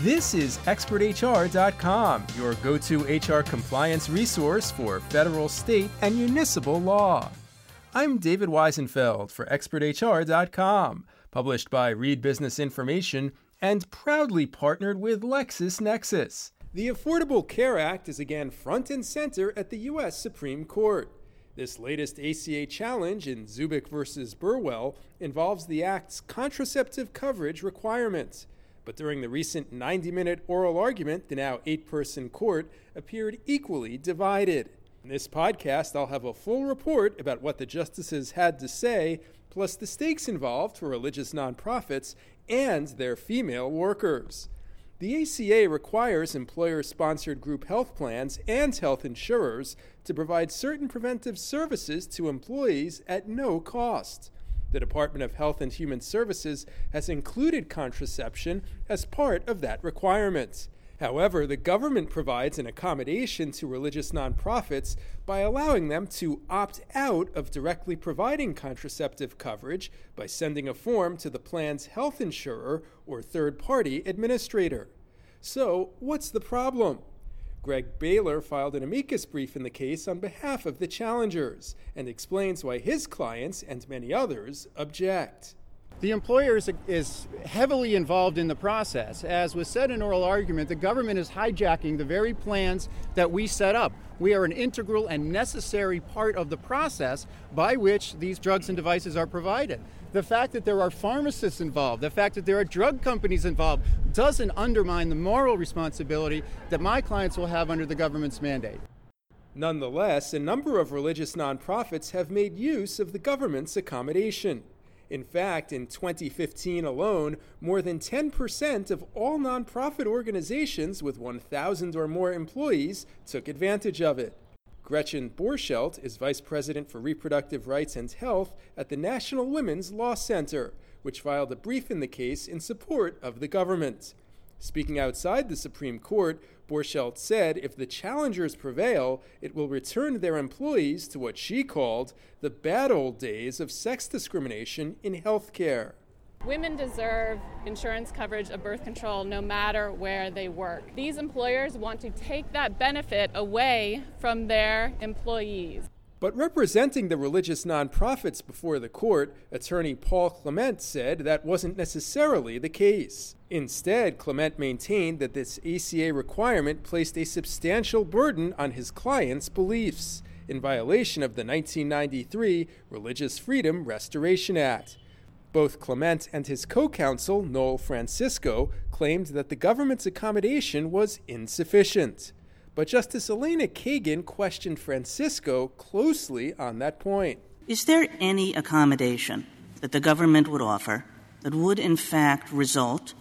This is ExpertHR.com, your go-to HR compliance resource for federal, state, and municipal law. I'm David Weisenfeld for ExpertHR.com, published by Reed Business Information and proudly partnered with LexisNexis. The Affordable Care Act is again front and center at the U.S. Supreme Court. This latest ACA challenge in Zubik versus Burwell involves the Act's contraceptive coverage requirements. But during the recent 90-minute oral argument, the now 8-person court appeared equally divided. In this podcast, I'll have a full report about what the justices had to say, plus the stakes involved for religious nonprofits and their female workers. The ACA requires employer-sponsored group health plans and health insurers to provide certain preventive services to employees at no cost. The Department of Health and Human Services has included contraception as part of that requirement. However, the government provides an accommodation to religious nonprofits by allowing them to opt out of directly providing contraceptive coverage by sending a form to the plan's health insurer or third-party administrator. So, what's the problem? Greg Baylor filed an amicus brief in the case on behalf of the challengers and explains why his clients and many others object. The employer is heavily involved in the process. As was said in oral argument, the government is hijacking the very plans that we set up. We are an integral and necessary part of the process by which these drugs and devices are provided. The fact that there are pharmacists involved, the fact that there are drug companies involved, doesn't undermine the moral responsibility that my clients will have under the government's mandate. Nonetheless, a number of religious nonprofits have made use of the government's accommodation. In fact, in 2015 alone, more than 10% of all nonprofit organizations with 1,000 or more employees took advantage of it. Gretchen Borschelt is Vice President for Reproductive Rights and Health at the National Women's Law Center, which filed a brief in the case in support of the government. Speaking outside the Supreme Court, Borschelt said if the challengers prevail, it will return their employees to what she called the bad old days of sex discrimination in health care. Women deserve insurance coverage of birth control no matter where they work. These employers want to take that benefit away from their employees. But representing the religious nonprofits before the court, attorney Paul Clement said that wasn't necessarily the case. Instead, Clement maintained that this ACA requirement placed a substantial burden on his clients' beliefs, in violation of the 1993 Religious Freedom Restoration Act. Both Clement and his co-counsel, Noel Francisco, claimed that the government's accommodation was insufficient. But Justice Elena Kagan questioned Francisco closely on that point. Is there any accommodation that the government would offer that would in fact result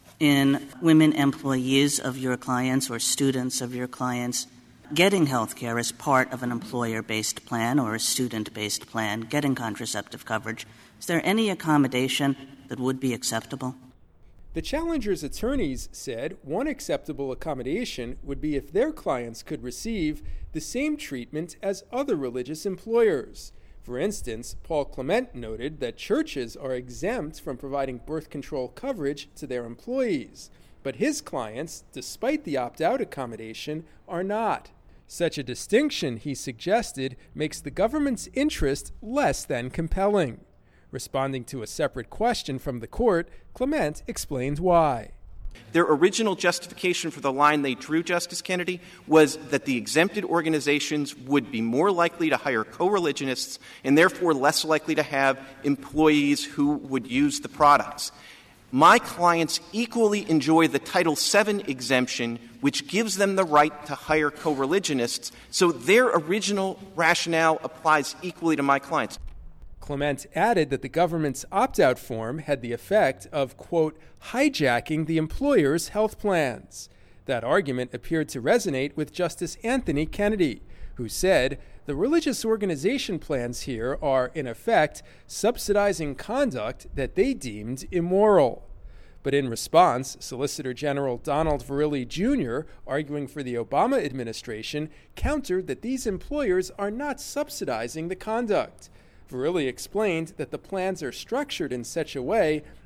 in women employees of your clients or students of your clients getting health care as part of an employer-based plan or a student-based plan, getting contraceptive coverage? Is there any accommodation that would be acceptable? The challengers' attorneys said one acceptable accommodation would be if their clients could receive the same treatment as other religious employers. For instance, Paul Clement noted that churches are exempt from providing birth control coverage to their employees, but his clients, despite the opt-out accommodation, are not. Such a distinction, he suggested, makes the government's interest less than compelling. Responding to a separate question from the court, Clement explained why. Their original justification for the line they drew, Justice Kennedy, was that the exempted organizations would be more likely to hire co-religionists and therefore less likely to have employees who would use the products. My clients equally enjoy the Title VII exemption, which gives them the right to hire co-religionists, so their original rationale applies equally to my clients. Clement added that the government's opt-out form had the effect of, quote, hijacking the employer's health plans. That argument appeared to resonate with Justice Anthony Kennedy, who said the religious organization plans here are, in effect, subsidizing conduct that they deemed immoral. But in response, Solicitor General Donald Verrilli, Jr., arguing for the Obama administration, countered that these employers are not subsidizing the conduct. Verrilli explained that the plans are structured in such a way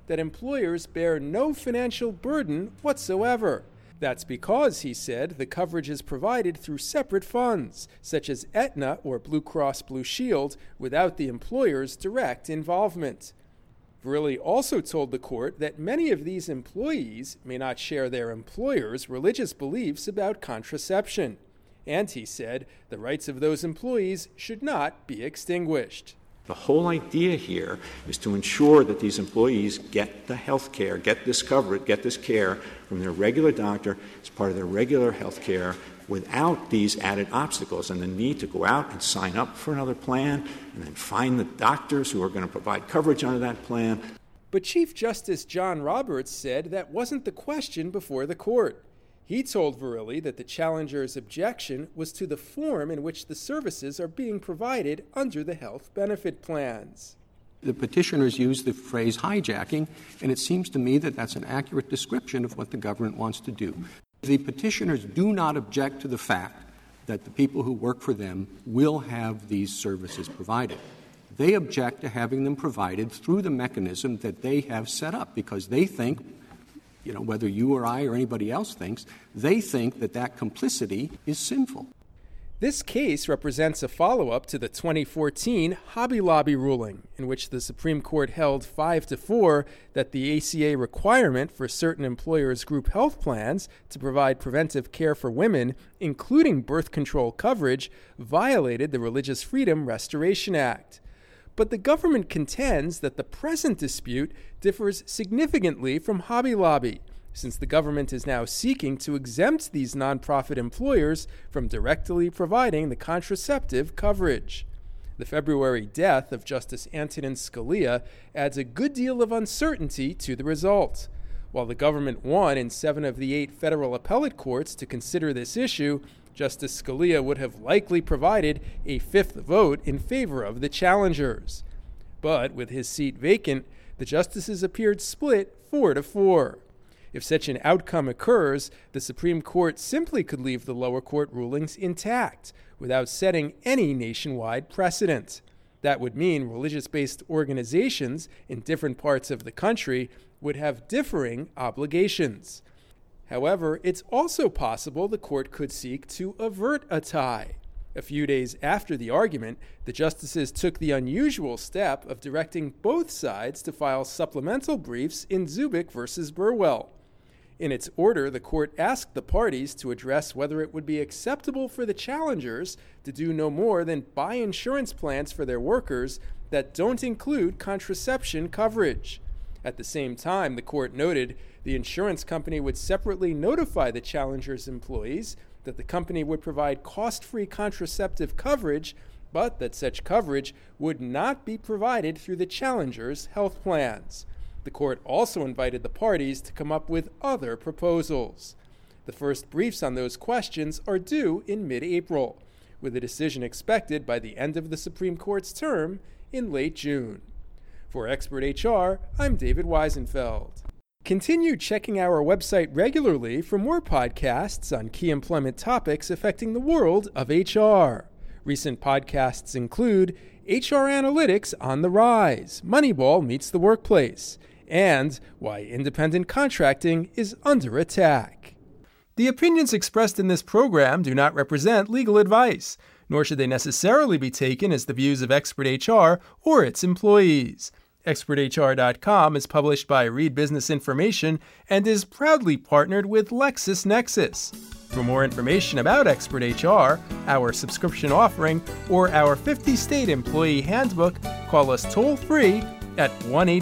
that employers bear no financial burden whatsoever. That's because, he said, the coverage is provided through separate funds, such as Aetna or Blue Cross Blue Shield, without the employer's direct involvement. Verrilli also told the court that many of these employees may not share their employer's religious beliefs about contraception. And, he said, the rights of those employees should not be extinguished. The whole idea here is to ensure that these employees get the health care, get this coverage, get this care from their regular doctor as part of their regular health care without these added obstacles and the need to go out and sign up for another plan and then find the doctors who are going to provide coverage under that plan. But Chief Justice John Roberts said that wasn't the question before the court. He told Verrilli that the challenger's objection was to the form in which the services are being provided under the health benefit plans. The petitioners use the phrase hijacking, and it seems to me that that's an accurate description of what the government wants to do. The petitioners do not object to the fact that the people who work for them will have these services provided. They object to having them provided through the mechanism that they have set up because they think, whether you or I or anybody else thinks, they think that that complicity is sinful. This case represents a follow-up to the 2014 Hobby Lobby ruling, in which the Supreme Court held 5-4 that the ACA requirement for certain employers' group health plans to provide preventive care for women, including birth control coverage, violated the Religious Freedom Restoration Act. But the government contends that the present dispute differs significantly from Hobby Lobby, since the government is now seeking to exempt these nonprofit employers from directly providing the contraceptive coverage. The February death of Justice Antonin Scalia adds a good deal of uncertainty to the result. While the government won in 7 of the 8 federal appellate courts to consider this issue, Justice Scalia would have likely provided a 5th vote in favor of the challengers. But with his seat vacant, the justices appeared split 4-4. If such an outcome occurs, the Supreme Court simply could leave the lower court rulings intact without setting any nationwide precedent. That would mean religious-based organizations in different parts of the country would have differing obligations. However, it's also possible the court could seek to avert a tie. A few days after the argument, the justices took the unusual step of directing both sides to file supplemental briefs in Zubik versus Burwell. In its order, the court asked the parties to address whether it would be acceptable for the challengers to do no more than buy insurance plans for their workers that don't include contraception coverage. At the same time, the court noted the insurance company would separately notify the challengers' employees that the company would provide cost-free contraceptive coverage, but that such coverage would not be provided through the challengers' health plans. The court also invited the parties to come up with other proposals. The first briefs on those questions are due in mid-April, with a decision expected by the end of the Supreme Court's term in late June. For Expert HR, I'm David Weisenfeld. Continue checking our website regularly for more podcasts on key employment topics affecting the world of HR. Recent podcasts include HR Analytics on the Rise, Moneyball Meets the Workplace, and Why Independent Contracting is Under Attack. The opinions expressed in this program do not represent legal advice, nor should they necessarily be taken as the views of Expert HR or its employees. ExpertHR.com is published by Reed Business Information and is proudly partnered with LexisNexis. For more information about Expert HR, our subscription offering, or our 50-state employee handbook, call us toll-free at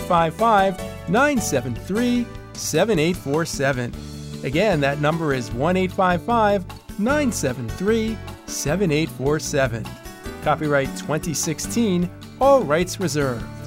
1-855-973-7847. Again, that number is 1-855-973-7847. Copyright 2016, all rights reserved.